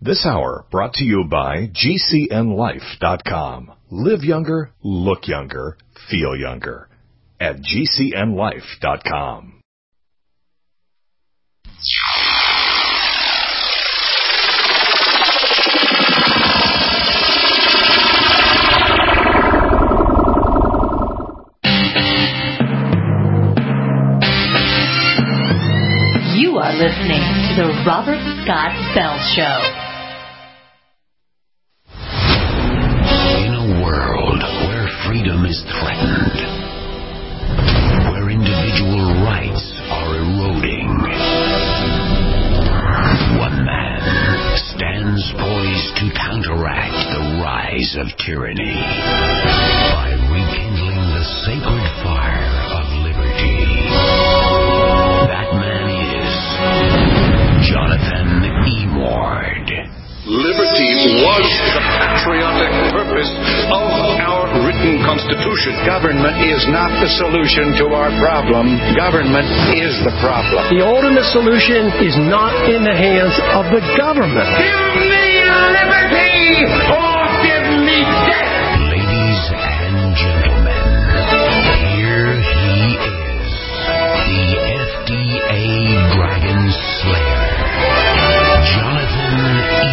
This hour brought to you by GCNLife.com. Live younger, look younger, feel younger at GCNLife.com. You are listening to The Robert Scott Bell Show. In a world where freedom is threatened, where individual rights are eroding, one man stands poised to counteract the rise of tyranny by rekindling the sacred fire of liberty. That man is Jonathan E. Ward. Liberty was the patriotic purpose of our written Constitution. Government is not the solution to our problem. Government is the problem. The ultimate solution is not in the hands of the government. Give me liberty or give me death. Ladies and gentlemen, here he is, the FDA Dragon Slayer, Jonathan E.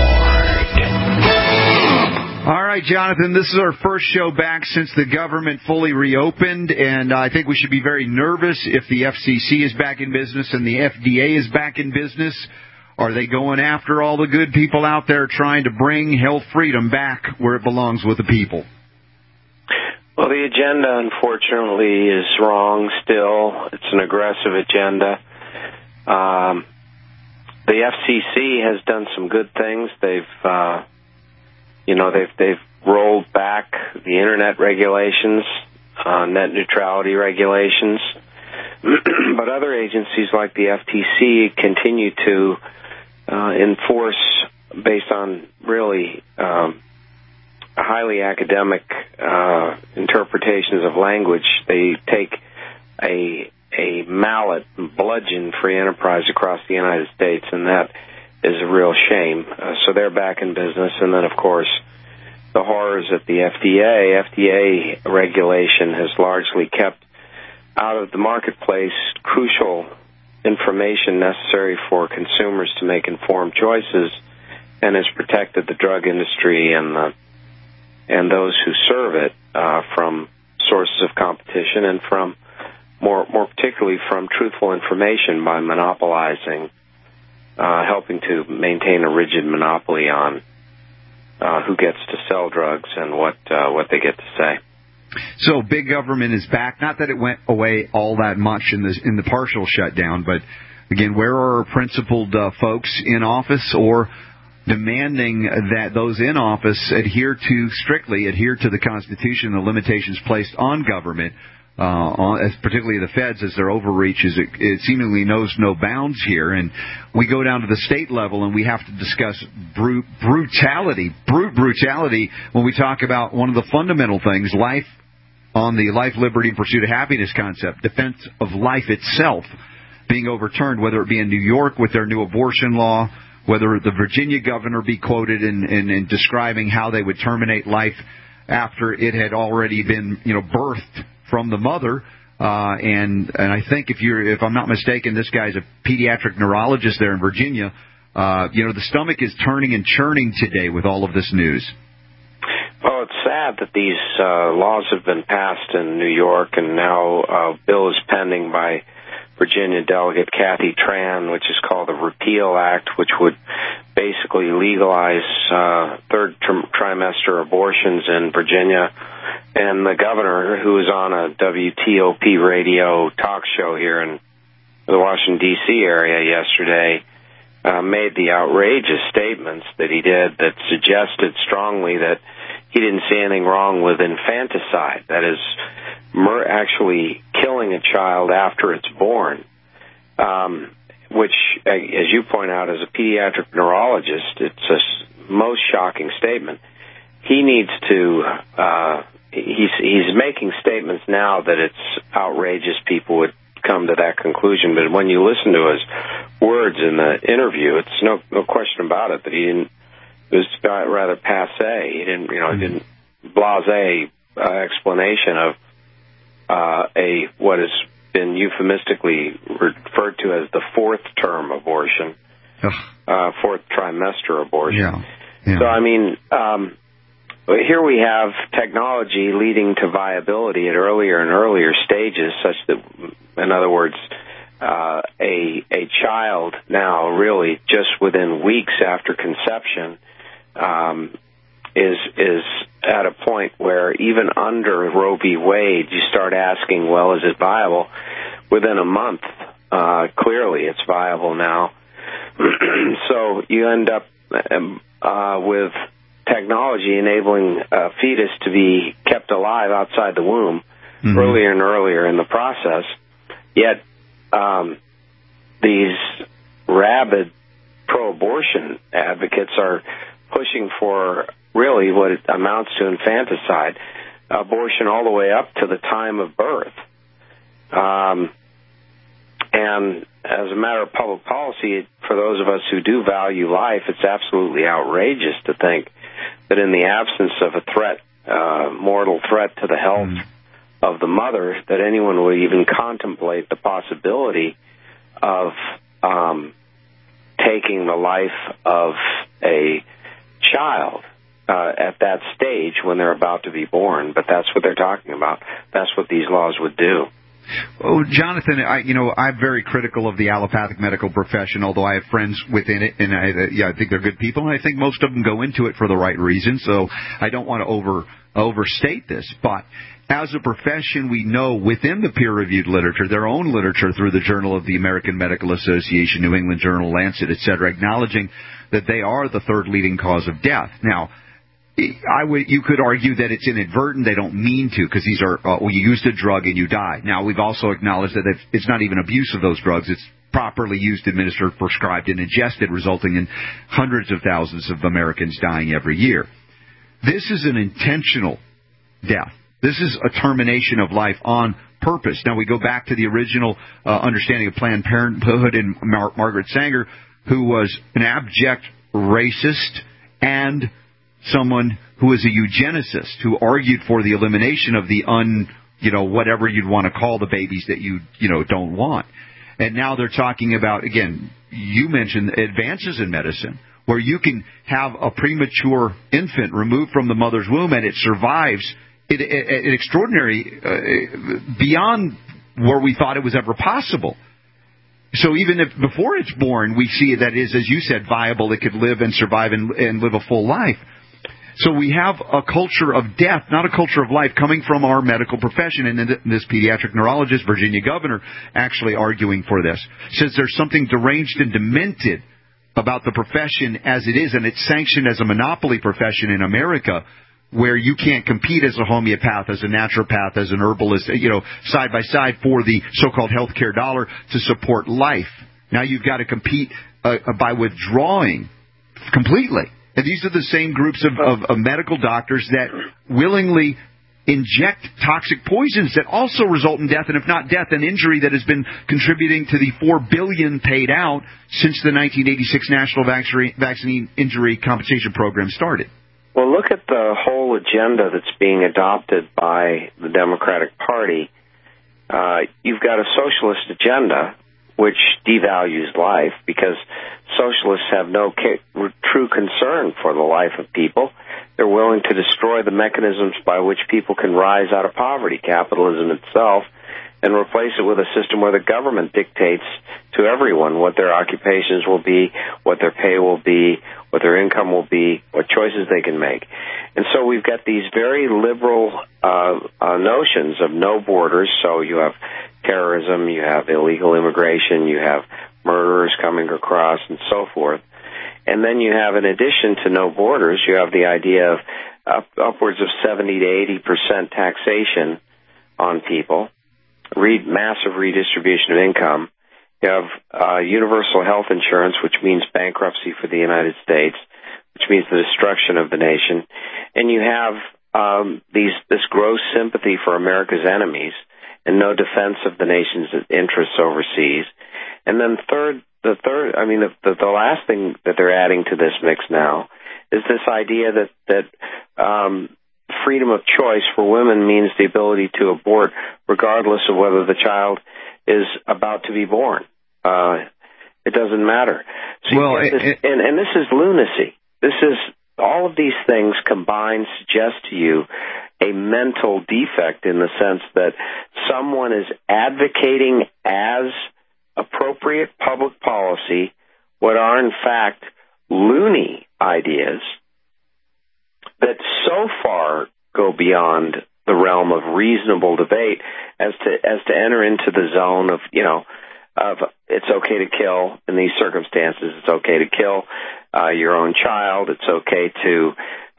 Ward. All right, Jonathan, this is our first show back since the government fully reopened, and I think we should be very nervous if the FCC is back in business and the FDA is back in business. Are they going after all the good people out there trying to bring health freedom back where it belongs with the people? Well, the agenda, unfortunately, is wrong still. It's an aggressive agenda. The FCC has done some good things. They've rolled back the internet regulations, net neutrality regulations. But other agencies like the FTC continue to enforce based on really highly academic interpretations of language. They take a mallet and bludgeon free enterprise across the United States, and that is a real shame. So they're back in business. And then, of course, the horrors at the FDA. FDA regulation has largely kept out of the marketplace crucial information necessary for consumers to make informed choices, and has protected the drug industry and those who serve it from sources of competition and from more particularly from truthful information by monopolizing, helping to maintain a rigid monopoly on who gets to sell drugs and what they get to say. So big government is back. Not that it went away all that much in the partial shutdown, but again, where are our principled folks in office or demanding that those in office strictly adhere to the Constitution and the limitations placed on government, particularly the feds, as their overreach it seemingly knows no bounds here. And we go down to the state level and we have to discuss brute brutality when we talk about one of the fundamental things, life, on the life, liberty, and pursuit of happiness concept, defense of life itself being overturned, whether it be in New York with their new abortion law, whether the Virginia governor be quoted in describing how they would terminate life after it had already been, birthed from the mother. And I think if I'm not mistaken, this guy's a pediatric neurologist there in Virginia. The stomach is turning and churning today with all of this news. Well, it's sad that these laws have been passed in New York, and now a bill is pending by Virginia Delegate Kathy Tran, which is called the Repeal Act, which would basically legalize third trimester abortions in Virginia. And the governor, who was on a WTOP radio talk show here in the Washington, D.C. area yesterday, made the outrageous statements that he did that suggested strongly that he didn't see anything wrong with infanticide, that is, actually killing a child after it's born, which, as you point out, as a pediatric neurologist, it's a most shocking statement. He needs to, he's making statements now that it's outrageous people would come to that conclusion, but when you listen to his words in the interview. It's no question about it that he didn't. It was rather passé. He didn't, didn't blasé explanation of what has been euphemistically referred to as the fourth term abortion, fourth trimester abortion. Yeah. So, I mean, here we have technology leading to viability at earlier and earlier stages, such that, in other words, a child now really just within weeks after conception is at a point where even under Roe v. Wade, you start asking, well, is it viable? Within a month, clearly it's viable now. So you end up with technology enabling a fetus to be kept alive outside the womb earlier and earlier in the process. Yet these rabid pro-abortion advocates are pushing for really what it amounts to infanticide, abortion all the way up to the time of birth. And as a matter of public policy, for those of us who do value life, it's absolutely outrageous to think that in the absence of a threat, mortal threat to the health of the mother, that anyone would even contemplate the possibility of taking the life of a child at that stage when they're about to be born. But that's what they're talking about. That's what these laws would do. Oh, Jonathan, I'm very critical of the allopathic medical profession, although I have friends within it, and I think they're good people, and I think most of them go into it for the right reason, so I don't want to overstate this. But as a profession, we know within the peer-reviewed literature, their own literature through the Journal of the American Medical Association, New England Journal, Lancet, etc., acknowledging that they are the third leading cause of death. Now, you could argue that it's inadvertent, they don't mean to, because these are, you used a drug and you die. Now, we've also acknowledged that it's not even abuse of those drugs, it's properly used, administered, prescribed, and ingested, resulting in hundreds of thousands of Americans dying every year. This is an intentional death. This is a termination of life on purpose. Now, we go back to the original understanding of Planned Parenthood and Margaret Sanger, who was an abject racist and someone who was a eugenicist, who argued for the elimination of the whatever you'd want to call the babies that you don't want. And now they're talking about, again, you mentioned advances in medicine, where you can have a premature infant removed from the mother's womb and it survives an extraordinary, beyond where we thought it was ever possible. So even if before it's born, we see that is, as you said, viable, it could live and survive and live a full life. So we have a culture of death, not a culture of life, coming from our medical profession. And this pediatric neurologist, Virginia Governor, actually arguing for this, says there's something deranged and demented about the profession as it is, and it's sanctioned as a monopoly profession in America, where you can't compete as a homeopath, as a naturopath, as an herbalist, side by side for the so-called healthcare dollar to support life. Now you've got to compete by withdrawing completely. And these are the same groups of medical doctors that willingly inject toxic poisons that also result in death, and if not death, an injury that has been contributing to the $4 billion paid out since the 1986 National Vaccine Injury Compensation Program started. Well, look at the whole agenda that's being adopted by the Democratic Party. You've got a socialist agenda which devalues life, because socialists have no true concern for the life of people. They're willing to destroy the mechanisms by which people can rise out of poverty, capitalism itself, and replace it with a system where the government dictates to everyone what their occupations will be, what their pay will be, what their income will be, what choices they can make. And so we've got these very liberal notions of no borders. So you have terrorism, you have illegal immigration, you have murderers coming across, and so forth. And then you have, in addition to no borders, you have the idea of upwards of 70 to 80% taxation on people, massive redistribution of income. You have universal health insurance, which means bankruptcy for the United States, which means the destruction of the nation. And you have this gross sympathy for America's enemies and no defense of the nation's interests overseas. And then the last thing that they're adding to this mix now is this idea that freedom of choice for women means the ability to abort regardless of whether the child is about to be born. It doesn't matter. So and this is lunacy. This is all of these things combined suggest to you a mental defect in the sense that someone is advocating as appropriate public policy what are in fact loony ideas that so far go beyond the realm of reasonable debate as to enter into the zone of it's okay to kill in these circumstances. It's okay to kill your own child. It's okay to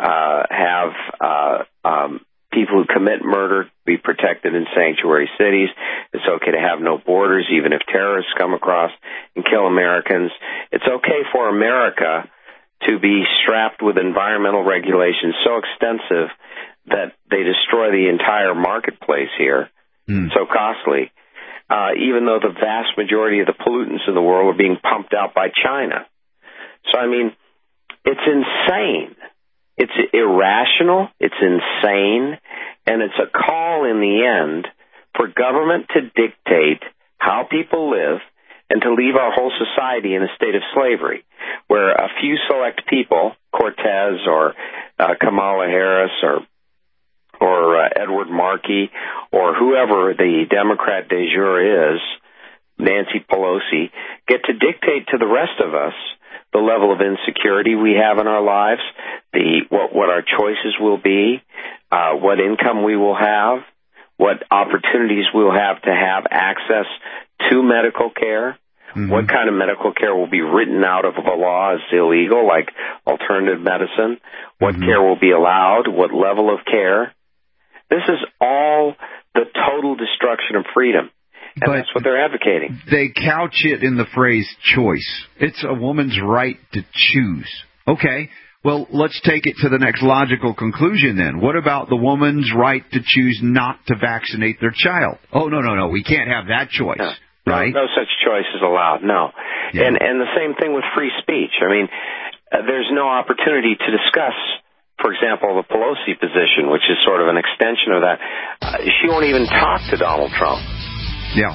have people who commit murder be protected in sanctuary cities. It's okay to have no borders, even if terrorists come across and kill Americans. It's okay for America to be strapped with environmental regulations so extensive that they destroy the entire marketplace here, so costly, even though the vast majority of the pollutants in the world are being pumped out by China. So, I mean, it's insane. It's irrational, it's insane, and it's a call in the end for government to dictate how people live and to leave our whole society in a state of slavery, where a few select people, Cortez or Kamala Harris or Edward Markey or whoever the Democrat de jure is, Nancy Pelosi, get to dictate to the rest of us the level of insecurity we have in our lives, what our choices will be, what income we will have, what opportunities we'll have to have access to medical care, what kind of medical care will be written out of a law as illegal, like alternative medicine, what care will be allowed, what level of care. This is all the total destruction of freedom. And but that's what they're advocating. They couch it in the phrase choice. It's a woman's right to choose. Okay, well, let's take it to the next logical conclusion then. What about the woman's right to choose not to vaccinate their child? Oh, no, we can't have that choice, right? No such choice is allowed, no. Yeah. And the same thing with free speech. I mean, there's no opportunity to discuss, for example, the Pelosi position, which is sort of an extension of that. She won't even talk to Donald Trump. Yeah,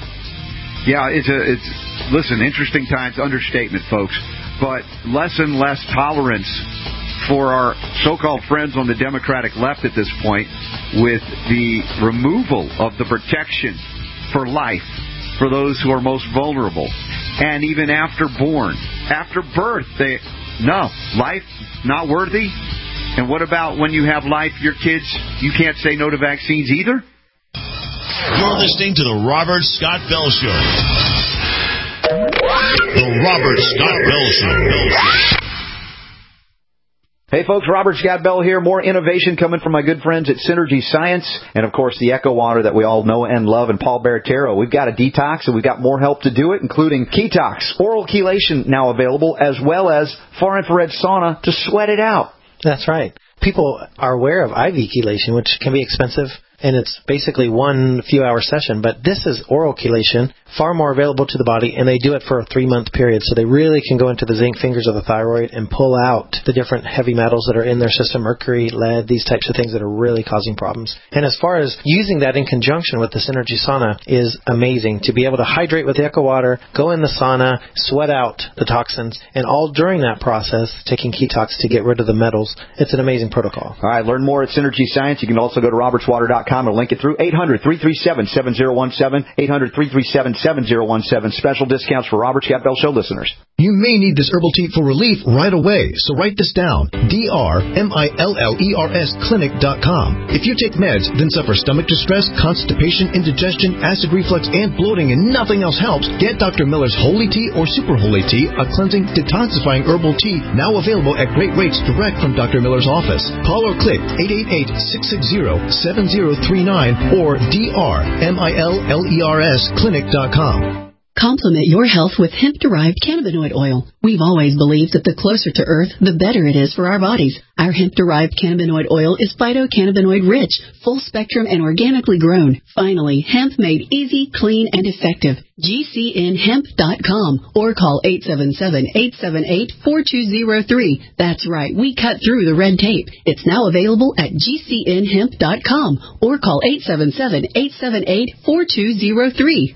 listen, interesting times, understatement, folks, but less and less tolerance for our so-called friends on the Democratic left at this point with the removal of the protection for life for those who are most vulnerable. And even after birth, life not worthy. And what about when you have life, your kids, you can't say no to vaccines either? You're listening to The Robert Scott Bell Show. The Robert Scott Bell Show. Hey folks, Robert Scott Bell here. More innovation coming from my good friends at Synergy Science. And of course the Echo Water that we all know and love, and Paul Baratero. We've got a detox and we've got more help to do it, including Ketox, oral chelation now available, as well as far infrared sauna to sweat it out. That's right. People are aware of IV chelation, which can be expensive, and it's basically one few-hour session. But this is oral chelation, far more available to the body, and they do it for a 3-month period. So they really can go into the zinc fingers of the thyroid and pull out the different heavy metals that are in their system, mercury, lead, these types of things that are really causing problems. And as far as using that in conjunction with the Synergy Sauna is amazing. To be able to hydrate with the Echo Water, go in the sauna, sweat out the toxins, and all during that process, taking Ketox to get rid of the metals. It's an amazing protocol. All right, learn more at Synergy Science. You can also go to robertswater.com and link it through 800-337-7017, 800-337-7017. Special discounts for Robert Scott Bell Show listeners. You may need this herbal tea for relief right away, so write this down. drmillers clinic.com. If you take meds, then suffer stomach distress, constipation, indigestion, acid reflux, and bloating, and nothing else helps, get Dr. Miller's Holy Tea or Super Holy Tea, a cleansing, detoxifying herbal tea, now available at great rates direct from Dr. Miller's office. Call or click 888-660-7039 or drmillers clinic.com. Complement your health with hemp-derived cannabinoid oil. We've always believed that the closer to Earth, the better it is for our bodies. Our hemp-derived cannabinoid oil is phytocannabinoid-rich, full-spectrum, and organically grown. Finally, hemp made easy, clean, and effective. GCNhemp.com or call 877-878-4203. That's right, we cut through the red tape. It's now available at GCNhemp.com or call 877-878-4203.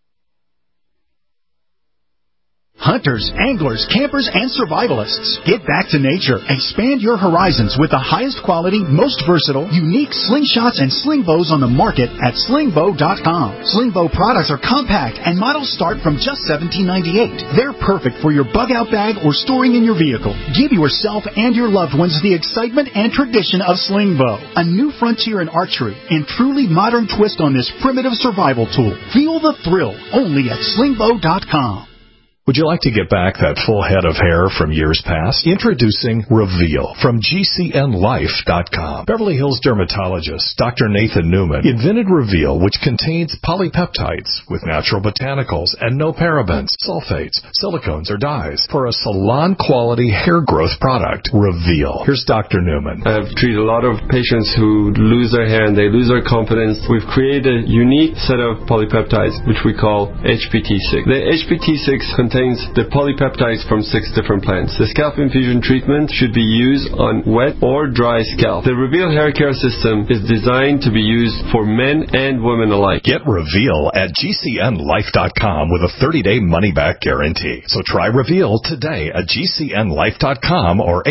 Hunters, anglers, campers, and survivalists. Get back to nature. Expand your horizons with the highest quality, most versatile, unique slingshots and sling bows on the market at slingbow.com. Sling bow products are compact and models start from just $17.98. They're perfect for your bug-out bag or storing in your vehicle. Give yourself and your loved ones the excitement and tradition of sling bow. A new frontier in archery and truly modern twist on this primitive survival tool. Feel the thrill only at slingbow.com. Would you like to get back that full head of hair from years past? Introducing Reveal from GCNlife.com. Beverly Hills dermatologist Dr. Nathan Newman invented Reveal, which contains polypeptides with natural botanicals and no parabens, sulfates, silicones, or dyes for a salon-quality hair growth product. Reveal. Here's Dr. Newman. I've treated a lot of patients who lose their hair and they lose their confidence. We've created a unique set of polypeptides, which we call HPT6. The HPT6 contains the polypeptides from 6 different plants. The scalp infusion treatment should be used on wet or dry scalp. The Reveal hair care system is designed to be used for men and women alike. Get Reveal at GCNlife.com with a 30-day money-back guarantee. So try Reveal today at GCNlife.com or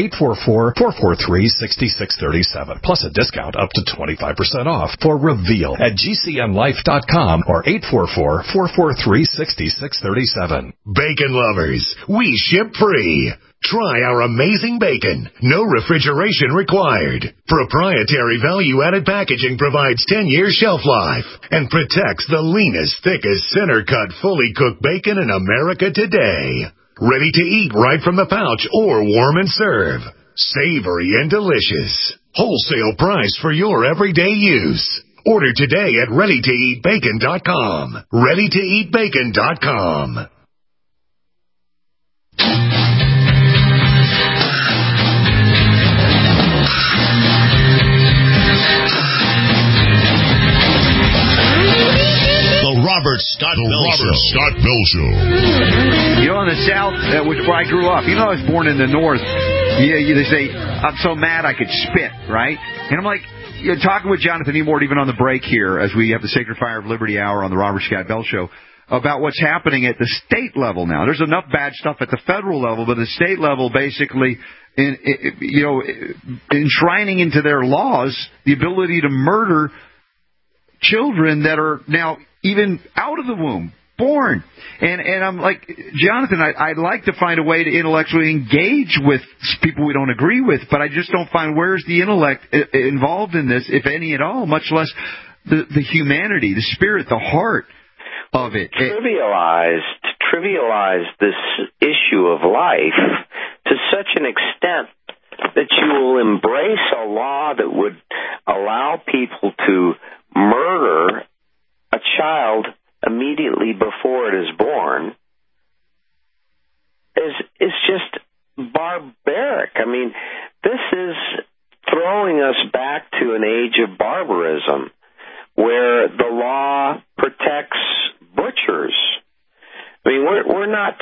844-443-6637. Plus a discount up to 25% off for Reveal at GCNlife.com or 844-443-6637. Bacon lovers, we ship free. Try our amazing bacon. No refrigeration required. Proprietary value-added packaging provides 10-year shelf life and protects the leanest, thickest, center-cut, fully cooked bacon in America today. Ready to eat right from the pouch or warm and serve. Savory and delicious. Wholesale price for your everyday use. Order today at ReadyToEatBacon.com. ReadyToEatBacon.com. Robert Scott Bell Show. You know, in the South, where I grew up, even though I was born in the North, they say, I'm so mad I could spit, right? And I'm like, talking with Jonathan Emord even on the break here, as we have the Sacred Fire of Liberty Hour on the Robert Scott Bell Show, about what's happening at the state level now. There's enough bad stuff at the federal level, but the state level basically, enshrining into their laws the ability to murder children that are now even out of the womb, born. And I'm like, Jonathan, I'd like to find a way to intellectually engage with people we don't agree with, but I just don't find where's the intellect involved in this, if any at all, much less the humanity, the spirit, the heart of it. Trivialize this issue of life to such an extent that you will embrace a law that would allow people to murder a child immediately before it is born is just barbaric. I mean, this is throwing us back to an age of barbarism where the law protects butchers. I mean, we're not...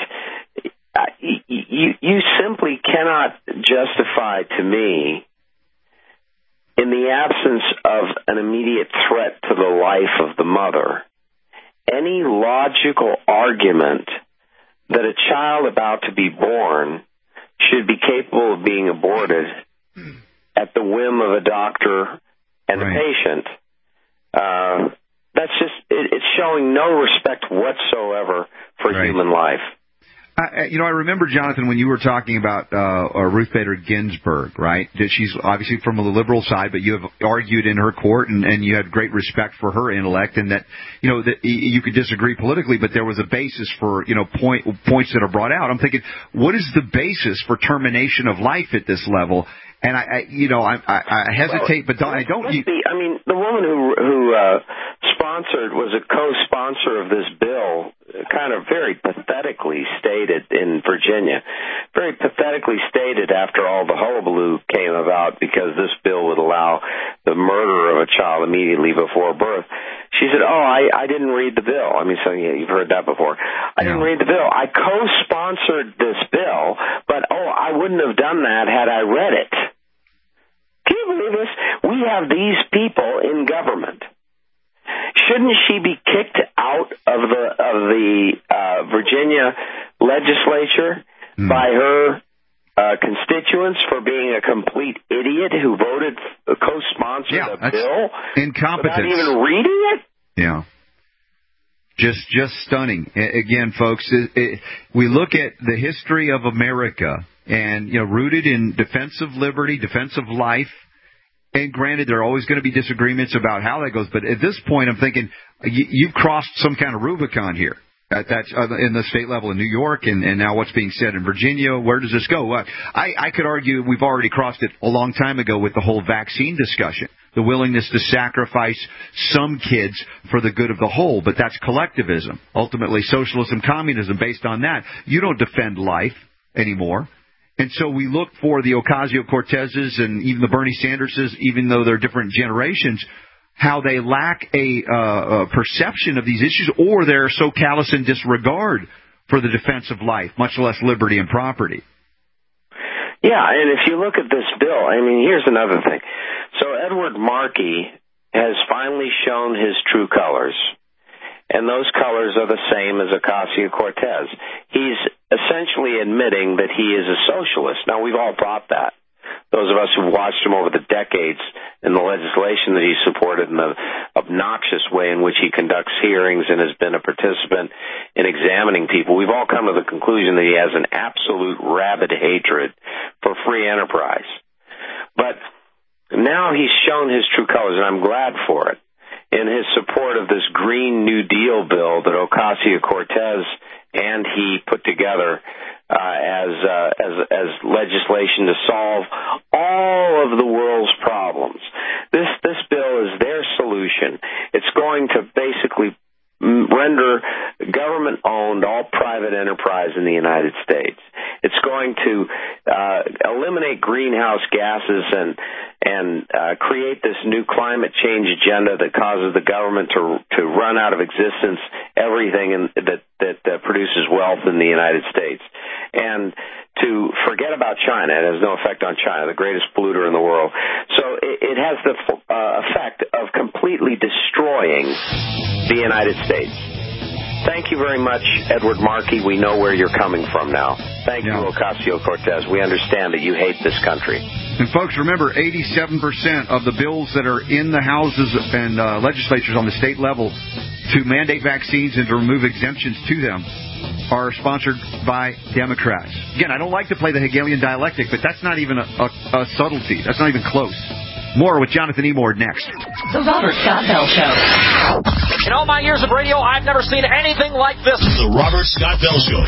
You simply cannot justify to me, in the absence of an immediate threat to the life of the mother, any logical argument that a child about to be born should be capable of being aborted at the whim of a doctor and a patient. That's just, it's showing no respect whatsoever for human life. I remember, Jonathan, when you were talking about Ruth Bader Ginsburg, right? She's obviously from the liberal side, but you have argued in her court, and you had great respect for her intellect, and that that you could disagree politically, but there was a basis for points that are brought out. I'm thinking, what is the basis for termination of life at this level? And I hesitate, but I don't. I mean, the woman who sponsored was a co-sponsor of this bill kind of very pathetically stated in Virginia, very pathetically stated after all the hullabaloo came about because this bill would allow the murder of a child immediately before birth. She said, I didn't read the bill. I mean, so yeah, you've heard that before. I didn't read the bill. I co-sponsored this bill, but, I wouldn't have done that had I read it. Can you believe this? We have these people in government. Shouldn't she be kicked out of the Virginia legislature by her constituents for being a complete idiot who co-sponsored a bill incompetence without even reading it? Yeah. Just stunning. Again, folks, we look at the history of America and, rooted in defense of liberty, defense of life. And granted, there are always going to be disagreements about how that goes. But at this point, I'm thinking you've crossed some kind of Rubicon here. That's in the state level in New York, and now what's being said in Virginia. Where does this go? I could argue we've already crossed it a long time ago with the whole vaccine discussion, the willingness to sacrifice some kids for the good of the whole. But that's collectivism. Ultimately, socialism, communism, based on that. You don't defend life anymore. And so we look for the Ocasio-Cortezes and even the Bernie Sanderses, even though they're different generations, how they lack a perception of these issues, or they're so callous in disregard for the defense of life, much less liberty and property. Yeah, and if you look at this bill, I mean, here's another thing. So Edward Markey has finally shown his true colors, and those colors are the same as Ocasio-Cortez. He's essentially admitting that he is a socialist. Now, we've all thought that. Those of us who've watched him over the decades in the legislation that he supported and the obnoxious way in which he conducts hearings and has been a participant in examining people, we've all come to the conclusion that he has an absolute rabid hatred for free enterprise. But now he's shown his true colors, and I'm glad for it, in his support of this Green New Deal bill that Ocasio-Cortez and he put together as legislation to solve all of the world's problems. This bill is their solution. It's going to basically render government-owned all private enterprise in the United States. It's going to eliminate greenhouse gases and create this new climate change agenda that causes the government to run out of existence everything that produces wealth in the United States. And to forget about China. It has no effect on China, the greatest polluter in the world. So it has the effect of completely destroying the United States. Thank you very much, Edward Markey. We know where you're coming from now. Thank you, Ocasio-Cortez. We understand that you hate this country. And folks, remember, 87% of the bills that are in the houses and legislatures on the state level to mandate vaccines and to remove exemptions to them are sponsored by Democrats. Again, I don't like to play the Hegelian dialectic, but that's not even a subtlety. That's not even close. More with Jonathan Emord next. The Robert Scott Bell Show. In all my years of radio, I've never seen anything like this. The Robert Scott Bell Show.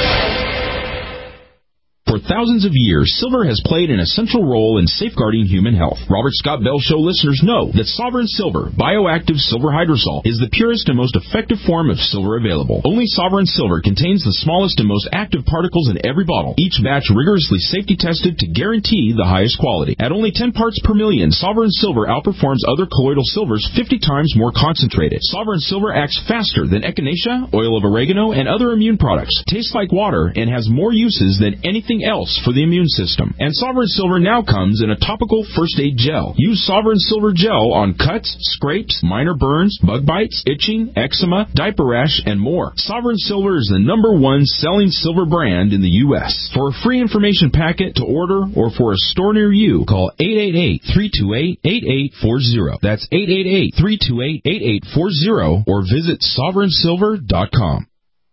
For thousands of years, silver has played an essential role in safeguarding human health. Robert Scott Bell Show listeners know that Sovereign Silver, bioactive silver hydrosol, is the purest and most effective form of silver available. Only Sovereign Silver contains the smallest and most active particles in every bottle, each batch rigorously safety tested to guarantee the highest quality. At only 10 parts per million, Sovereign Silver outperforms other colloidal silvers 50 times more concentrated. Sovereign Silver acts faster than echinacea, oil of oregano, and other immune products, tastes like water, and has more uses than anything else for the immune system. And Sovereign Silver now comes in a topical first aid gel. Use Sovereign Silver gel on cuts, scrapes, minor burns, bug bites, itching, eczema, diaper rash, and more. Sovereign Silver is the #1 selling silver brand in the U.S. For a free information packet to order or for a store near you, call 888-328-8840. That's 888-328-8840 or visit sovereignsilver.com.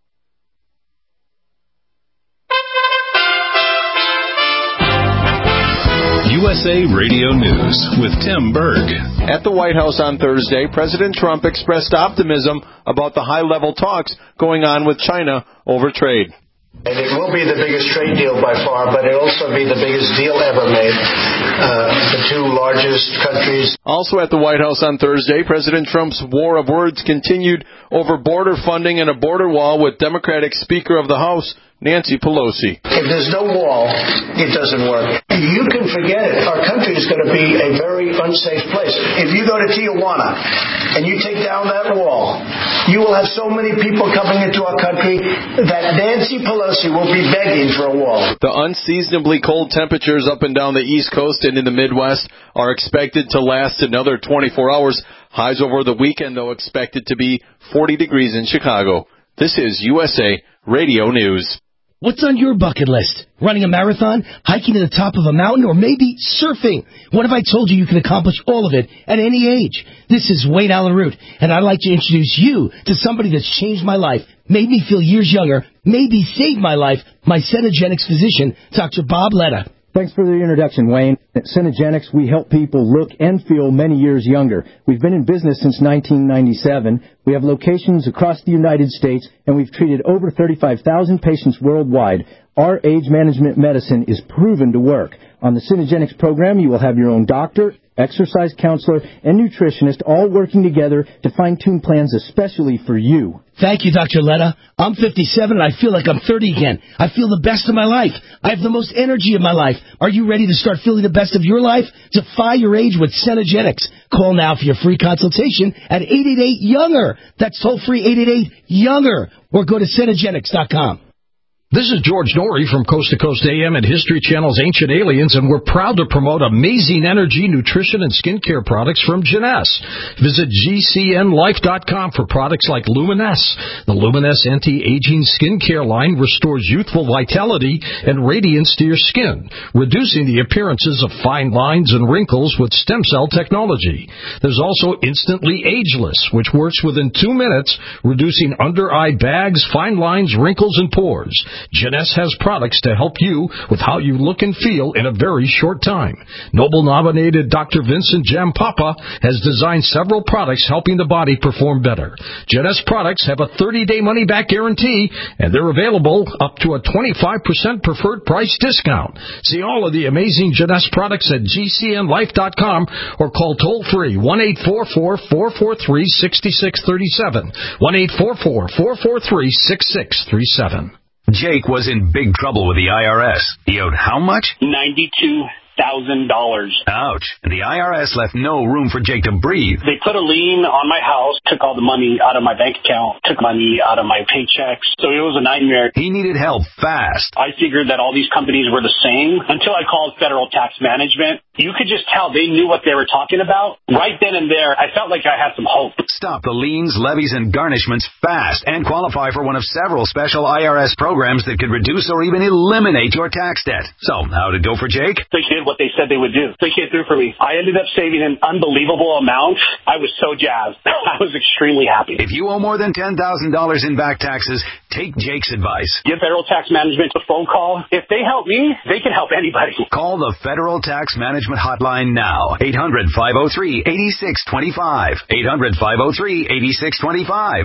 USA Radio News with Tim Berg. At the White House on Thursday, President Trump expressed optimism about the high-level talks going on with China over trade. It will be the biggest trade deal by far, but it'll also be the biggest deal ever made. the two largest countries. Also at the White House on Thursday, President Trump's war of words continued over border funding and a border wall with Democratic Speaker of the House, Nancy Pelosi. If there's no wall, it doesn't work. You can forget it. Our country is going to be a very unsafe place. If you go to Tijuana and you take down that wall, you will have so many people coming into our country that Nancy Pelosi will be begging for a wall. The unseasonably cold temperatures up and down the East Coast and in the Midwest are expected to last another 24 hours. Highs over the weekend, though, expected to be 40 degrees in Chicago. This is USA Radio News. What's on your bucket list? Running a marathon, hiking to the top of a mountain, or maybe surfing? What if I told you can accomplish all of it at any age? This is Wayne Allen Root, and I'd like to introduce you to somebody that's changed my life, made me feel years younger, maybe saved my life, my Cenegenics physician, Dr. Bob Letta. Thanks for the introduction, Wayne. At Cenegenics, we help people look and feel many years younger. We've been in business since 1997. We have locations across the United States, and we've treated over 35,000 patients worldwide. Our age management medicine is proven to work. On the Cenegenics program, you will have your own doctor, exercise counselor, and nutritionist all working together to fine-tune plans especially for you. Thank you, Dr. Letta. I'm 57 and I feel like I'm 30 again. I feel the best of my life. I have the most energy of my life. Are you ready to start feeling the best of your life? Defy your age with Cenegenics. Call now for your free consultation at 888-YOUNGER. That's toll-free 888-YOUNGER. Or go to Cenegenics.com. This is George Norrie from Coast to Coast AM and History Channel's Ancient Aliens, and we're proud to promote amazing energy, nutrition, and skincare products from Jeunesse. Visit GCNLife.com for products like Luminesce. The Luminesce anti-aging skincare line restores youthful vitality and radiance to your skin, reducing the appearances of fine lines and wrinkles with stem cell technology. There's also Instantly Ageless, which works within 2 minutes, reducing under-eye bags, fine lines, wrinkles, and pores. Jeunesse has products to help you with how you look and feel in a very short time. Nobel-nominated Dr. Vincent Jampapa has designed several products helping the body perform better. Jeunesse products have a 30-day money-back guarantee, and they're available up to a 25% preferred price discount. See all of the amazing Jeunesse products at GCNLife.com or call toll-free 1-844-443-6637, 1-844-443-6637. Jake was in big trouble with the IRS. He owed how much? $92,000. Ouch. And the IRS left no room for Jake to breathe. They put a lien on my house, took all the money out of my bank account, took money out of my paychecks. So it was a nightmare. He needed help fast. I figured that all these companies were the same until I called Federal Tax Management. You could just tell they knew what they were talking about. Right then and there, I felt like I had some hope. Stop the liens, levies, and garnishments fast and qualify for one of several special IRS programs that could reduce or even eliminate your tax debt. So, how'd it go for Jake? They did what they said they would do. They came through for me. I ended up saving an unbelievable amount. I was so jazzed. I was extremely happy. If you owe more than $10,000 in back taxes, take Jake's advice. Give Federal Tax Management a phone call. If they help me, they can help anybody. Call the Federal Tax Management hotline now. 800-503-8625. 800-503-8625.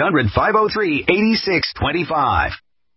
800-503-8625.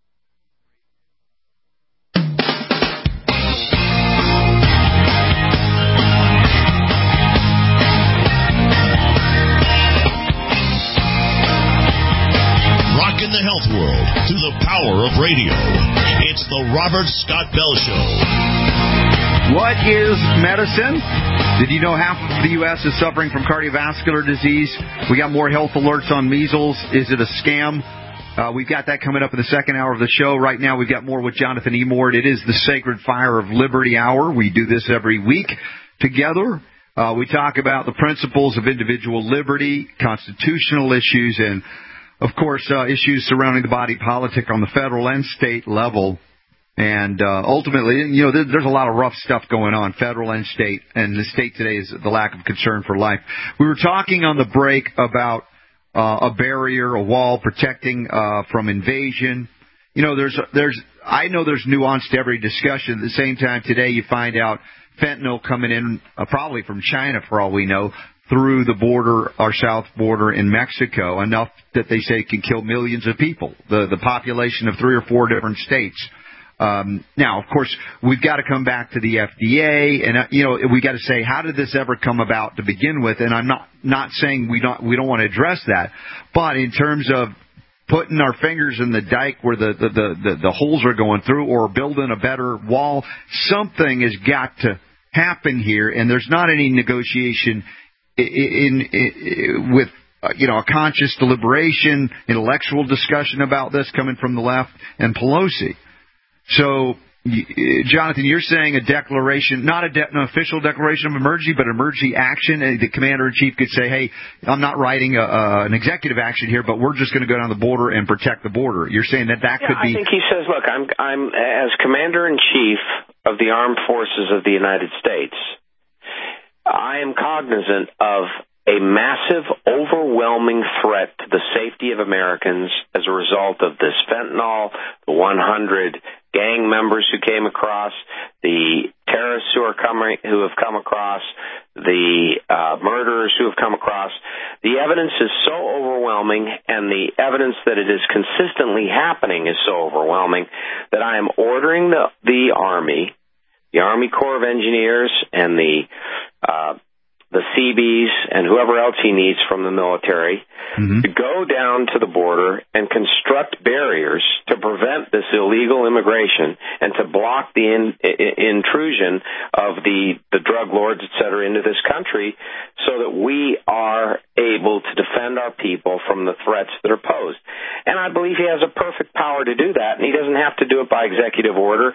Rocking the health world through the power of radio. It's the Robert Scott Bell Show. What is medicine? Did you know half of the U.S. is suffering from cardiovascular disease? We got more health alerts on measles. Is it a scam? We've got that coming up in the second hour of the show. Right now, we've got more with Jonathan Emord. It is the Sacred Fire of Liberty Hour. We do this every week together. We talk about the principles of individual liberty, constitutional issues, and, of course, issues surrounding the body politic on the federal and state level. And ultimately, you know, there's a lot of rough stuff going on, federal and state. And the state today is the lack of concern for life. We were talking on the break about a barrier, a wall protecting from invasion. You know, I know there's nuance to every discussion. At the same time, today you find out fentanyl coming in probably from China, for all we know, through the border, our south border in Mexico, enough that they say can kill millions of people, the population of 3 or 4 different states. Now, of course, we've got to come back to the FDA, and we got to say, how did this ever come about to begin with? And I'm not saying we don't want to address that, but in terms of putting our fingers in the dike where the holes are going through, or building a better wall, something has got to happen here, and there's not any negotiation with a conscious deliberation, intellectual discussion about this coming from the left and Pelosi. So, Jonathan, you're saying a declaration, not an official declaration of emergency, but emergency action. And the commander-in-chief could say, hey, I'm not writing an executive action here, but we're just going to go down the border and protect the border. You're saying that could be... I think he says, look, I'm as commander-in-chief of the armed forces of the United States, I am cognizant of a massive, overwhelming threat to the safety of Americans as a result of this fentanyl, the 100 gang members who came across, the terrorists who have come across, the murderers who have come across. The evidence is so overwhelming, and the evidence that it is consistently happening is so overwhelming, that I am ordering the Army Corps of Engineers, and the Seabees, and whoever else he needs from the military to go down to the border and construct barriers to prevent this illegal immigration and to block the intrusion of the drug lords, et cetera, into this country, so that we are able to defend our people from the threats that are posed. And I believe he has a perfect power to do that, and he doesn't have to do it by executive order,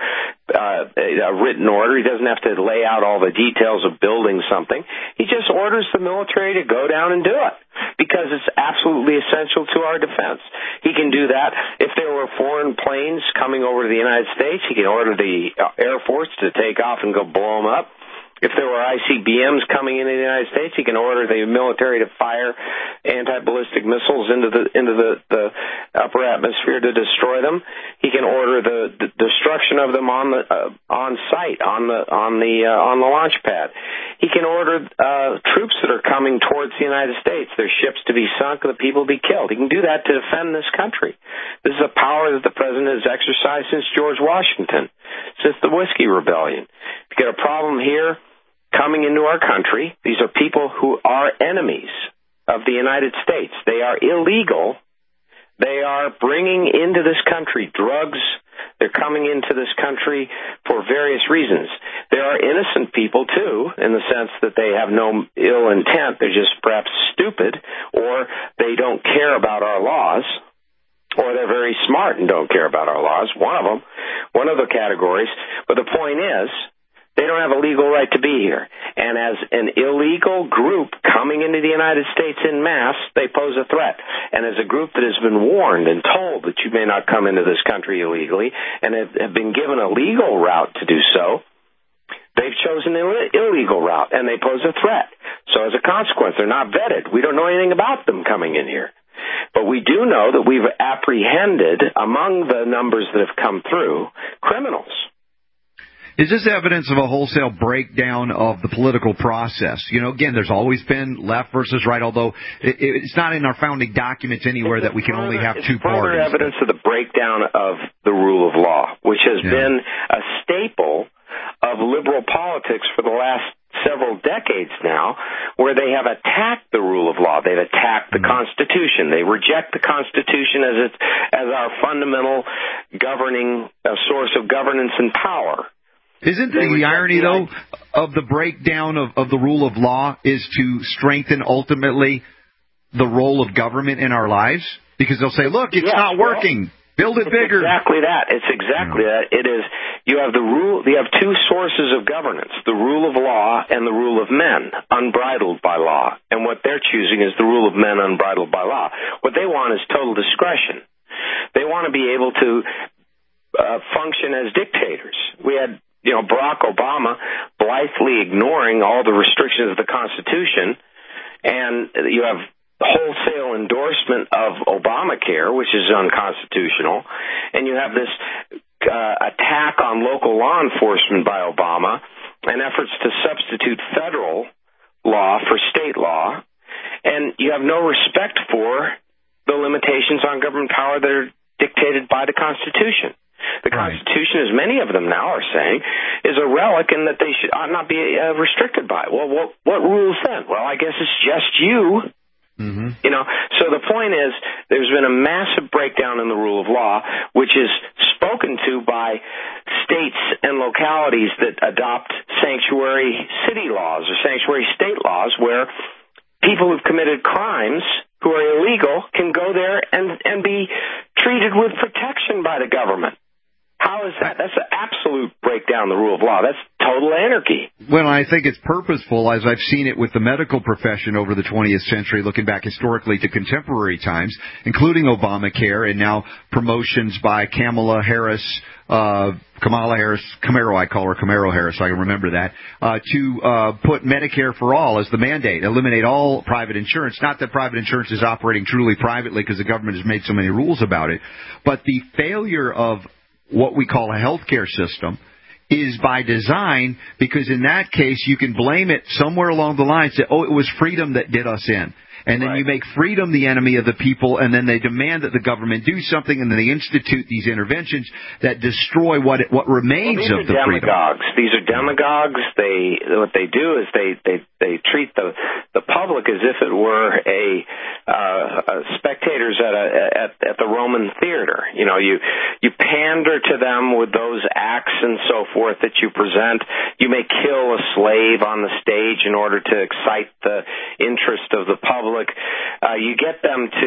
a written order. He doesn't have to lay out all the details of building something. He just orders the military to go down and do it, because it's absolutely essential to our defense. He can do that. If there were foreign planes coming over to the United States, he can order the Air Force to take off and go blow them up. If there were ICBMs coming into the United States, he can order the military to fire anti-ballistic missiles into the upper atmosphere to destroy them. He can order the destruction of them on site on the launch pad. He can order troops that are coming towards the United States, their ships to be sunk, the people to be killed. He can do that to defend this country. This is a power that the president has exercised since George Washington, since the Whiskey Rebellion. If you get a problem here coming into our country, these are people who are enemies of the United States. They are illegal. They are bringing into this country drugs. They're coming into this country for various reasons. There are innocent people, too, in the sense that they have no ill intent. They're just perhaps stupid, or they don't care about our laws, or they're very smart and don't care about our laws. One of the categories. But the point is, they don't have a legal right to be here. And as an illegal group coming into the United States en masse, they pose a threat. And as a group that has been warned and told that you may not come into this country illegally, and have been given a legal route to do so, they've chosen an illegal route, and they pose a threat. So as a consequence, they're not vetted. We don't know anything about them coming in here. But we do know that we've apprehended, among the numbers that have come through, criminals. Is this evidence of a wholesale breakdown of the political process? Again, there's always been left versus right, although it's not in our founding documents anywhere that we can only have two parties. Further evidence of the breakdown of the rule of law, which has been a staple of liberal politics for the last several decades now, where they have attacked the rule of law. They've attacked the Constitution. They reject the Constitution as our fundamental governing source of governance and power. Isn't the irony, though, of the breakdown of the rule of law is to strengthen, ultimately, the role of government in our lives? Because they'll say, look, it's not working. Build it bigger. Exactly that. It's exactly that. It is. You have the rule. You have two sources of governance: the rule of law and the rule of men, unbridled by law. And what they're choosing is the rule of men, unbridled by law. What they want is total discretion. They want to be able to function as dictators. We had Barack Obama blithely ignoring all the restrictions of the Constitution, and you have wholesale endorsement of Obamacare, which is unconstitutional, and you have this attack on local law enforcement by Obama and efforts to substitute federal law for state law, and you have no respect for the limitations on government power that are dictated by the Constitution. The Constitution, as many of them now are saying, is a relic and that they ought not be restricted by it. Well, what rules then? Well, I guess it's just you. Mm-hmm. You know, so the point is there's been a massive breakdown in the rule of law, which is spoken to by states and localities that adopt sanctuary city laws or sanctuary state laws where people who've committed crimes who are illegal can go there and be treated with protection by the government. How is that? That's an absolute breakdown the rule of law. That's total anarchy. Well, I think it's purposeful, as I've seen it with the medical profession over the 20th century, looking back historically to contemporary times, including Obamacare and now promotions by Kamala Harris, Camaro, I call her Camaro Harris, so I can remember that, to put Medicare for all as the mandate, eliminate all private insurance. Not that private insurance is operating truly privately because the government has made so many rules about it, but the failure of what we call a healthcare system is by design, because in that case you can blame it somewhere along the line, say, it was freedom that did us in. And then you make freedom the enemy of the people, and then they demand that the government do something, and then they institute these interventions that destroy what remains of the freedom. These are demagogues. What they do is they treat the public as if it were a spectators at the Roman theater. You know, you pander to them with those acts and so forth that you present. You may kill a slave on the stage in order to excite the interest of the public. You get them to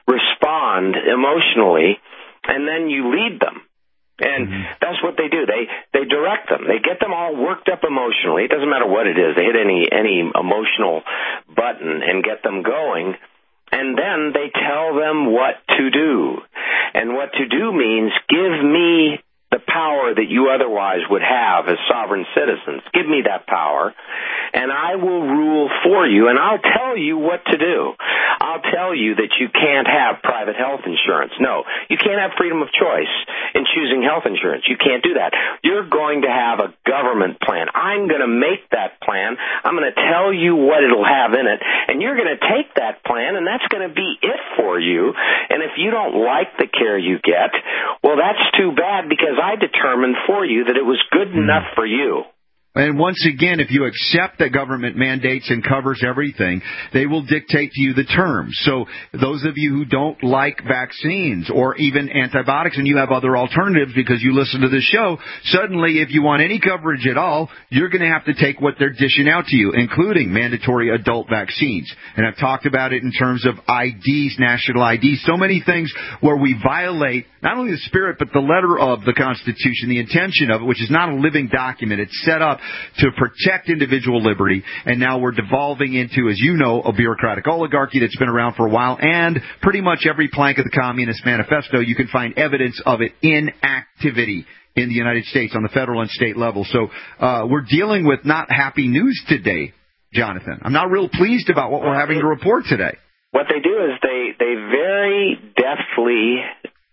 respond emotionally, and then you lead them. And that's what they do. They direct them. They get them all worked up emotionally. It doesn't matter what it is. They hit any emotional button and get them going. And then they tell them what to do. And what to do means give me the power that you otherwise would have as sovereign citizens. Give me that power, and I will rule for you, and I'll tell you what to do. I'll tell you that you can't have private health insurance. No, you can't have freedom of choice in choosing health insurance. You can't do that. You're going to have a government plan. I'm going to make that plan. I'm going to tell you what it'll have in it, and you're going to take that plan, and that's going to be it for you. And if you don't like the care you get, well, that's too bad, because I determined for you that it was good enough for you. And once again, if you accept that government mandates and covers everything, they will dictate to you the terms. So those of you who don't like vaccines or even antibiotics, and you have other alternatives because you listen to this show, suddenly if you want any coverage at all, you're going to have to take what they're dishing out to you, including mandatory adult vaccines. And I've talked about it in terms of IDs, national IDs, so many things where we violate not only the spirit but the letter of the Constitution, the intention of it, which is not a living document. It's set up to protect individual liberty, and now we're devolving into, as you know, a bureaucratic oligarchy that's been around for a while, and pretty much every plank of the Communist Manifesto, you can find evidence of it in activity in the United States on the federal and state level. So we're dealing with not happy news today, Jonathan. I'm not real pleased about what we're having to report today. What they do is they very deftly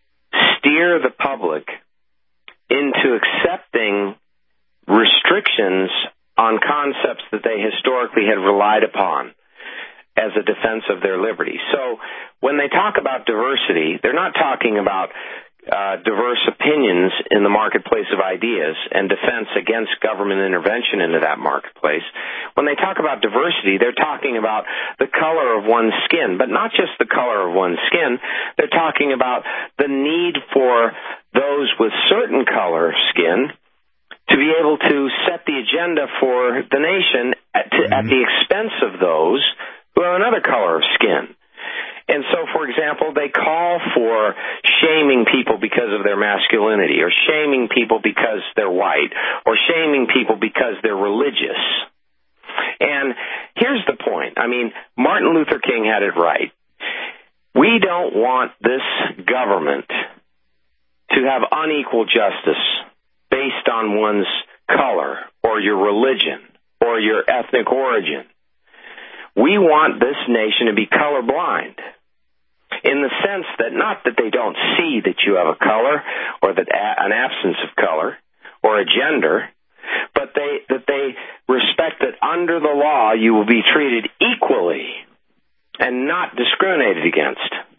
steer the public into accepting restrictions on concepts that they historically had relied upon as a defense of their liberty. So when they talk about diversity, they're not talking about diverse opinions in the marketplace of ideas and defense against government intervention into that marketplace. When they talk about diversity, they're talking about the color of one's skin, but not just the color of one's skin. They're talking about the need for those with certain color of skin to be able to set the agenda for the nation at the expense of those who are another color of skin. And so, for example, they call for shaming people because of their masculinity, or shaming people because they're white, or shaming people because they're religious. And here's the point. I mean, Martin Luther King had it right. We don't want this government to have unequal justice based on one's color or your religion or your ethnic origin. We want this nation to be colorblind, in the sense that not that they don't see that you have a color or that an absence of color or a gender, but that they respect that under the law you will be treated equally and not discriminated against.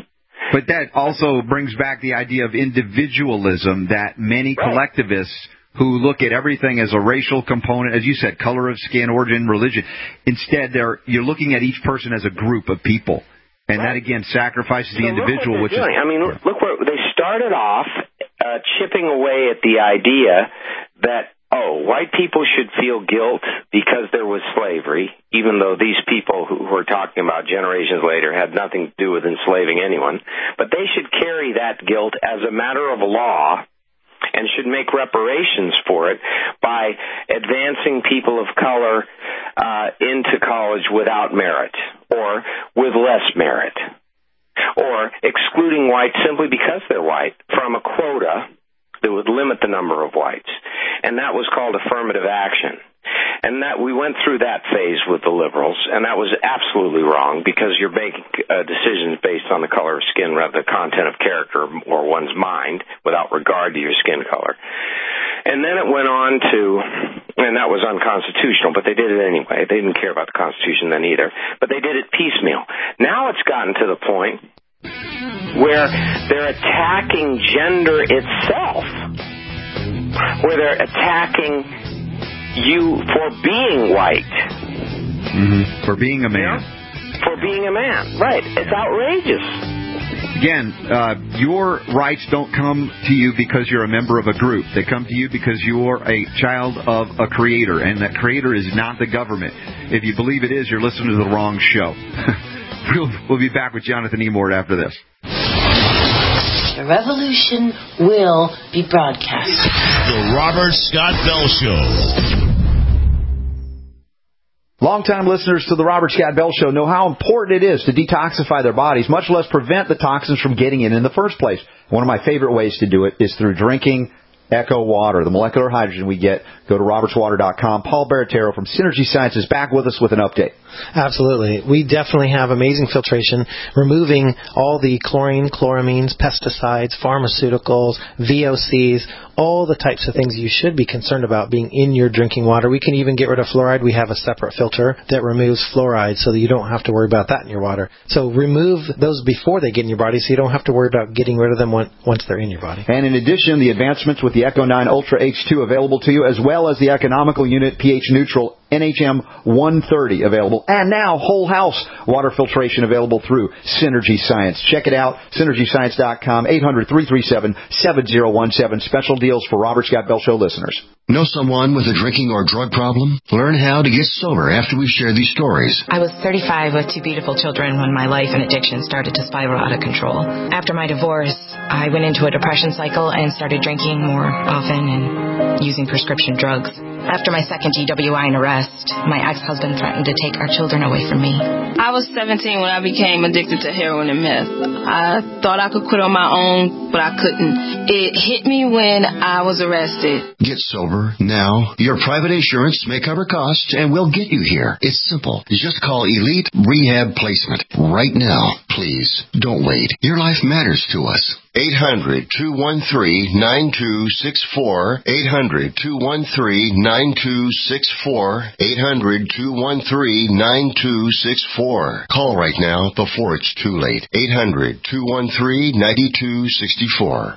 But that also brings back the idea of individualism that many collectivists who look at everything as a racial component, as you said, color of skin, origin, religion. Instead, you're looking at each person as a group of people. And that, again, sacrifices the individual. Look what they're doing. I mean, look where they started off chipping away at the idea that, white people should feel guilt because there was slavery, even though these people who we're talking about generations later had nothing to do with enslaving anyone. But they should carry that guilt as a matter of law and should make reparations for it by advancing people of color into college without merit or with less merit, or excluding whites simply because they're white from a quota that would limit the number of whites. And that was called affirmative action. And that we went through that phase with the liberals, and that was absolutely wrong because you're making decisions based on the color of skin rather than the content of character or one's mind without regard to your skin color. And then it went on to, and that was unconstitutional, but they did it anyway. They didn't care about the Constitution then either, but they did it piecemeal. Now it's gotten to the point where they're attacking gender itself, where they're attacking you for being white. Mm-hmm. For being a man. For being a man, right. It's outrageous. Again, your rights don't come to you because you're a member of a group. They come to you because you're a child of a creator, and that creator is not the government. If you believe it is, you're listening to the wrong show. We'll be back with Jonathan Emord after this. The revolution will be broadcast. The Robert Scott Bell Show. Longtime listeners to the Robert Scott Bell Show know how important it is to detoxify their bodies, much less prevent the toxins from getting in the first place. One of my favorite ways to do it is through drinking Echo Water, the molecular hydrogen we get. Go to robertswater.com. Paul Baratero from Synergy Science is back with us with an update. Absolutely. We definitely have amazing filtration, removing all the chlorine, chloramines, pesticides, pharmaceuticals, VOCs, all the types of things you should be concerned about being in your drinking water. We can even get rid of fluoride. We have a separate filter that removes fluoride so that you don't have to worry about that in your water. So remove those before they get in your body so you don't have to worry about getting rid of them once they're in your body. And in addition, the advancements with the Echo 9 Ultra H2 available to you, as well as the economical unit pH neutral NHM 130 available. And now whole house water filtration available through Synergy Science. Check it out, synergyscience.com, 800-337-7017. Special deals for Robert Scott Bell Show listeners. Know someone with a drinking or drug problem? Learn how to get sober after we share these stories. I was 35 with two beautiful children when my life and addiction started to spiral out of control. After my divorce, I went into a depression cycle and started drinking more often and using prescription drugs. After my second DWI and arrest, my ex-husband threatened to take our children away from me. I was 17 when I became addicted to heroin and meth. I thought I could quit on my own, but I couldn't. It hit me when I was arrested. Get sober now. Your private insurance may cover costs and we'll get you here. It's simple. Just call Elite Rehab Placement right now. Please, don't wait. Your life matters to us. 800-213-9264. 800-213-9264. 800-213-9264. Call right now before it's too late. 800-213-9264.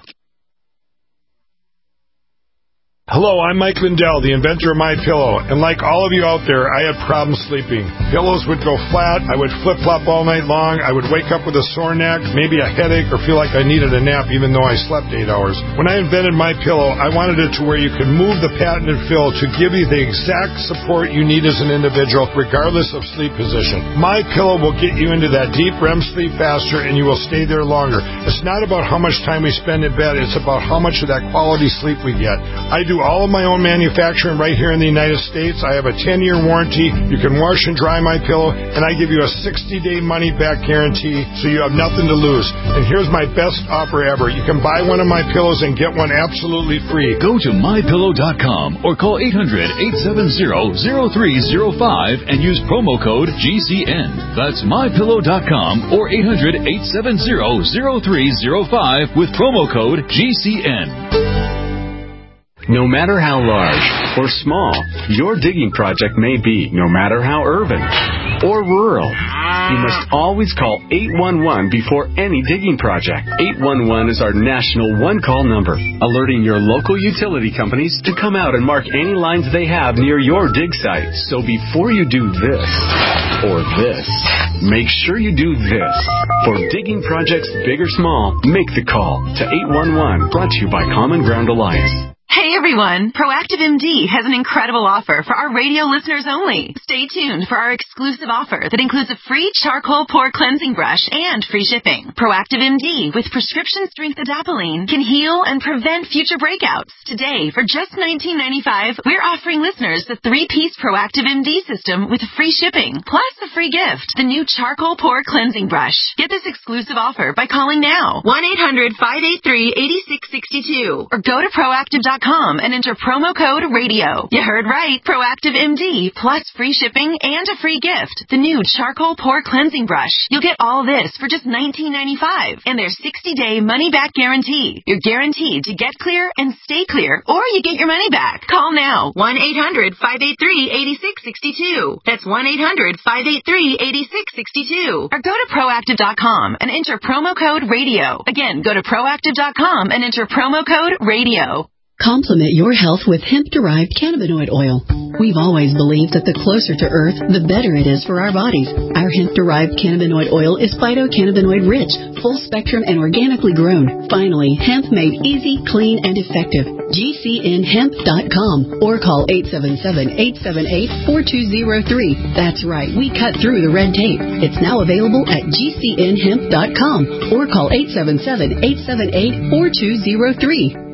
Hello, I'm Mike Lindell, the inventor of MyPillow, and like all of you out there, I had problems sleeping. Pillows would go flat, I would flip-flop all night long, I would wake up with a sore neck, maybe a headache, or feel like I needed a nap even though I slept 8 hours. When I invented MyPillow, I wanted it to where you could move the patented fill to give you the exact support you need as an individual, regardless of sleep position. MyPillow will get you into that deep REM sleep faster, and you will stay there longer. It's not about how much time we spend in bed, it's about how much of that quality sleep we get. I do all of my own manufacturing right here in the United States. I have a 10-year warranty. You can wash and dry my pillow, and I give you a 60-day money-back guarantee, so you have nothing to lose. And here's my best offer ever. You can buy one of my pillows and get one absolutely free. Go to MyPillow.com or call 800-870-0305 and use promo code GCN. That's MyPillow.com or 800-870-0305 with promo code GCN. No matter how large or small your digging project may be, no matter how urban or rural. You must always call 811 before any digging project. 811 is our national one-call number, alerting your local utility companies to come out and mark any lines they have near your dig site. So before you do this or this, make sure you do this. For digging projects big or small, make the call to 811. Brought to you by Common Ground Alliance. Hey everyone, Proactive MD has an incredible offer for our radio listeners only. Stay tuned for our exclusive offer that includes a free charcoal pore cleansing brush and free shipping. Proactive MD with prescription strength adapalene can heal and prevent future breakouts. Today, for just $19.95, we're offering listeners the 3-piece Proactive MD system with free shipping, plus a free gift, the new charcoal pore cleansing brush. Get this exclusive offer by calling now, 1-800-583-8662, or go to proactive.com and enter promo code RADIO. You heard right. Proactive MD plus free shipping and a free gift. The new charcoal pore cleansing brush. You'll get all this for just $19.95 and their 60-day money-back guarantee. You're guaranteed to get clear and stay clear, or you get your money back. Call now. 1-800-583-8662. That's 1-800-583-8662. Or go to proactive.com and enter promo code RADIO. Again, go to proactive.com and enter promo code RADIO. Complement your health with hemp-derived cannabinoid oil. We've always believed that the closer to Earth, the better it is for our bodies. Our hemp-derived cannabinoid oil is phytocannabinoid-rich, full-spectrum, and organically grown. Finally, hemp made easy, clean, and effective. GCNhemp.com or call 877-878-4203. That's right, we cut through the red tape. It's now available at GCNhemp.com or call 877-878-4203.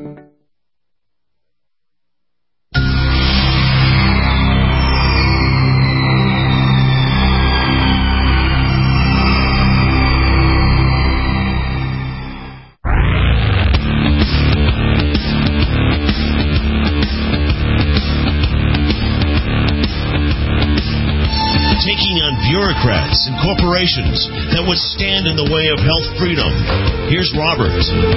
Bureaucrats and corporations that would stand in the way of health freedom. Here's Robert.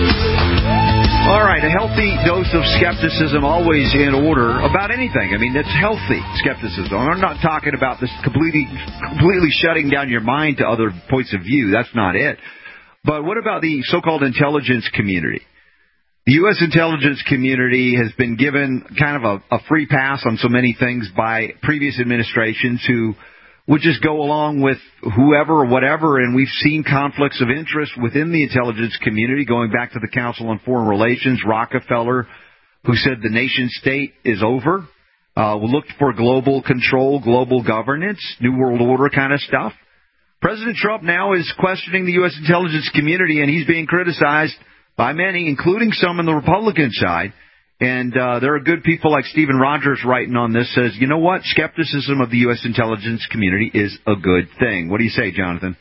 All right, a healthy dose of skepticism always in order about anything. I mean, that's healthy skepticism. I'm not talking about this completely shutting down your mind to other points of view. That's not it. But what about the so-called intelligence community? The U.S. intelligence community has been given kind of a free pass on so many things by previous administrations who would just go along with whoever or whatever, and we've seen conflicts of interest within the intelligence community, going back to the Council on Foreign Relations, Rockefeller, who said the nation-state is over. We looked for global control, global governance, New World Order kind of stuff. President Trump now is questioning the U.S. intelligence community, and he's being criticized by many, including some on the Republican side. And there are good people like Stephen Rogers writing on this, says, you know what, skepticism of the U.S. intelligence community is a good thing. What do you say, Jonathan?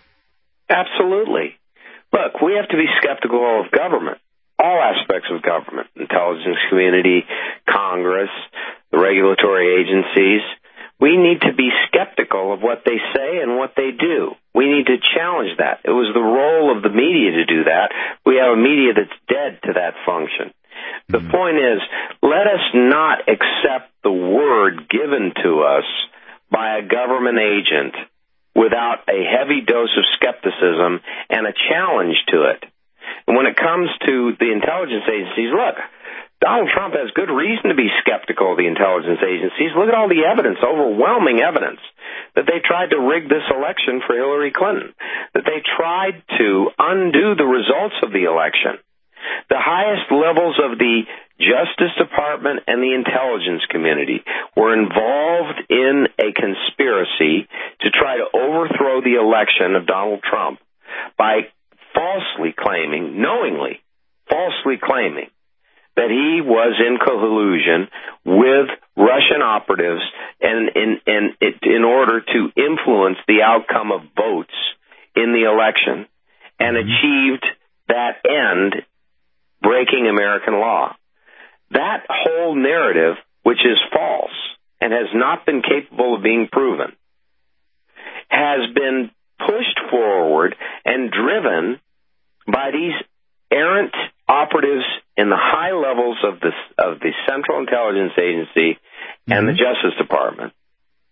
Absolutely. Look, we have to be skeptical of government, all aspects of government, intelligence community, Congress, the regulatory agencies. We need to be skeptical of what they say and what they do. We need to challenge that. It was the role of the media to do that. We have a media that's dead to that function. The point is, let us not accept the word given to us by a government agent without a heavy dose of skepticism and a challenge to it. And when it comes to the intelligence agencies, look, Donald Trump has good reason to be skeptical of the intelligence agencies. Look at all the evidence, overwhelming evidence, that they tried to rig this election for Hillary Clinton, that they tried to undo the results of the election. The highest levels of the Justice Department and the intelligence community were involved in a conspiracy to try to overthrow the election of Donald Trump by falsely claiming, knowingly falsely claiming, that he was in collusion with Russian operatives and in order to influence the outcome of votes in the election and achieved that end, breaking American law. That whole narrative, which is false and has not been capable of being proven, has been pushed forward and driven by these errant operatives in the high levels of the Central Intelligence Agency and the Justice Department.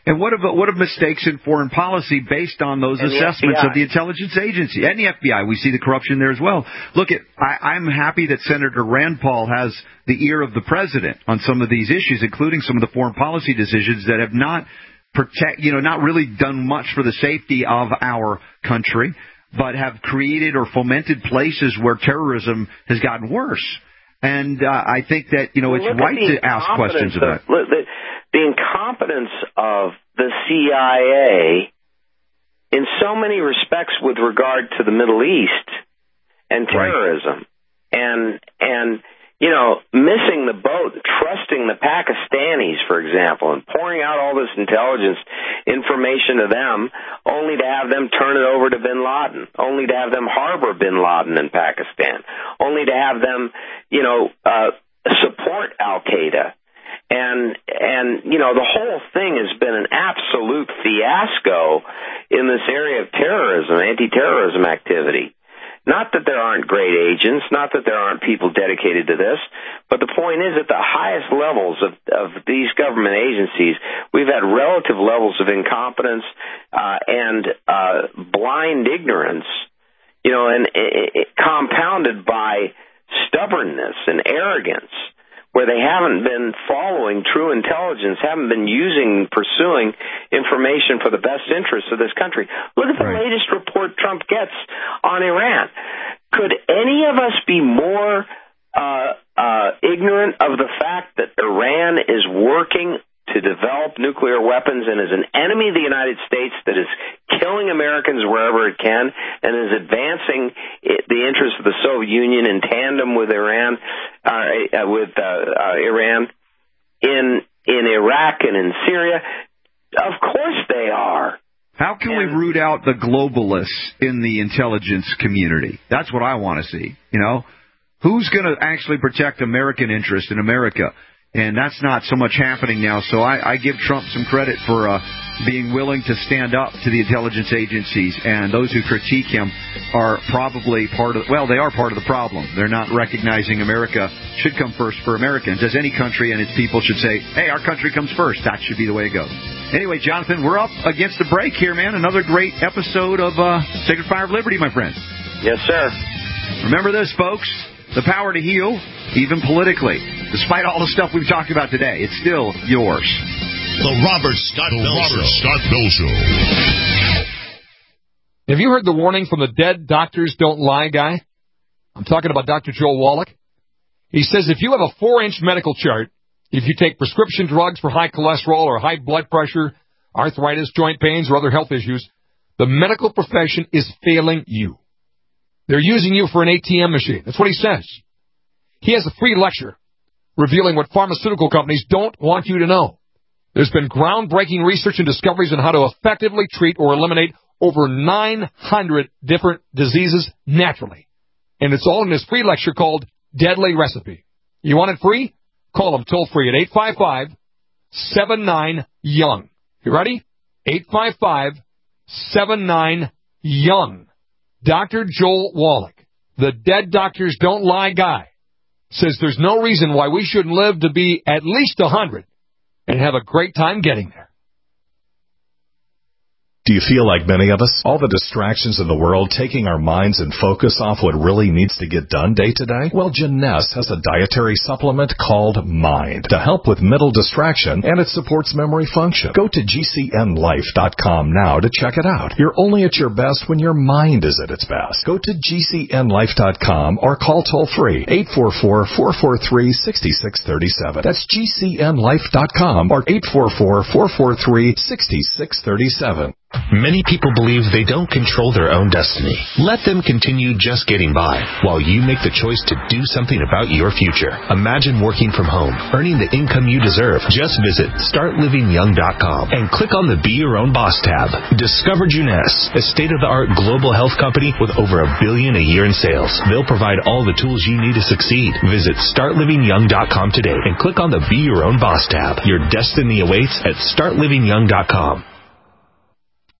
And what of mistakes in foreign policy based on those assessments of the intelligence agency and the FBI? We see the corruption there as well. Look, I'm happy that Senator Rand Paul has the ear of the president on some of these issues, including some of the foreign policy decisions that have not not really done much for the safety of our country, but have created or fomented places where terrorism has gotten worse. And I think that, it's right to ask questions about it. The incompetence of the CIA in so many respects with regard to the Middle East and terrorism, and missing the boat, trusting the Pakistanis, for example, and pouring out all this intelligence information to them, only to have them turn it over to bin Laden, only to have them harbor bin Laden in Pakistan, only to have them, support Al-Qaeda. And the whole thing has been an absolute fiasco in this area of terrorism, anti-terrorism activity. Not that there aren't great agents, not that there aren't people dedicated to this, but the point is at the highest levels of these government agencies, we've had relative levels of incompetence and blind ignorance, and compounded by stubbornness and arrogance, where they haven't been following true intelligence, haven't been pursuing information for the best interests of this country. Look at the latest report Trump gets on Iran. Could any of us be more ignorant of the fact that Iran is working to develop nuclear weapons and is an enemy of the United States that is killing Americans wherever it can and is advancing the interests of the Soviet Union in tandem with Iran, in Iraq and in Syria? Of course they are. How can we root out the globalists in the intelligence community? That's what I want to see. Who's going to actually protect American interest in America? And that's not so much happening now. So I give Trump some credit for being willing to stand up to the intelligence agencies. And those who critique him are probably they are part of the problem. They're not recognizing America should come first for Americans, as any country and its people should say, hey, our country comes first. That should be the way it goes. Anyway, Jonathan, we're up against the break here, man. Another great episode of Sacred Fire of Liberty, my friend. Yes, sir. Remember this, folks. The power to heal, even politically. Despite all the stuff we've talked about today, it's still yours. The Robert Scott Bell Show. Have you heard the warning from the dead doctors don't lie guy? I'm talking about Dr. Joel Wallach. He says if you have a 4-inch medical chart, if you take prescription drugs for high cholesterol or high blood pressure, arthritis, joint pains, or other health issues, the medical profession is failing you. They're using you for an ATM machine. That's what he says. He has a free lecture revealing what pharmaceutical companies don't want you to know. There's been groundbreaking research and discoveries on how to effectively treat or eliminate over 900 different diseases naturally. And it's all in this free lecture called Deadly Recipe. You want it free? Call him toll free at 855-79-YOUNG. You ready? 855-79-YOUNG. Dr. Joel Wallach, the dead doctors don't lie guy, says there's no reason why we shouldn't live to be at least 100 and have a great time getting there. Do you feel like many of us? All the distractions in the world taking our minds and focus off what really needs to get done day to day? Well, Jeunesse has a dietary supplement called Mind to help with mental distraction, and it supports memory function. Go to GCNlife.com now to check it out. You're only at your best when your mind is at its best. Go to GCNlife.com or call toll-free 844-443-6637. That's GCNlife.com or 844-443-6637. Many people believe they don't control their own destiny. Let them continue just getting by while you make the choice to do something about your future. Imagine working from home, earning the income you deserve. Just visit StartLivingYoung.com and click on the Be Your Own Boss tab. Discover Jeunesse, a state-of-the-art global health company with over $1 billion a year in sales. They'll provide all the tools you need to succeed. Visit StartLivingYoung.com today and click on the Be Your Own Boss tab. Your destiny awaits at StartLivingYoung.com.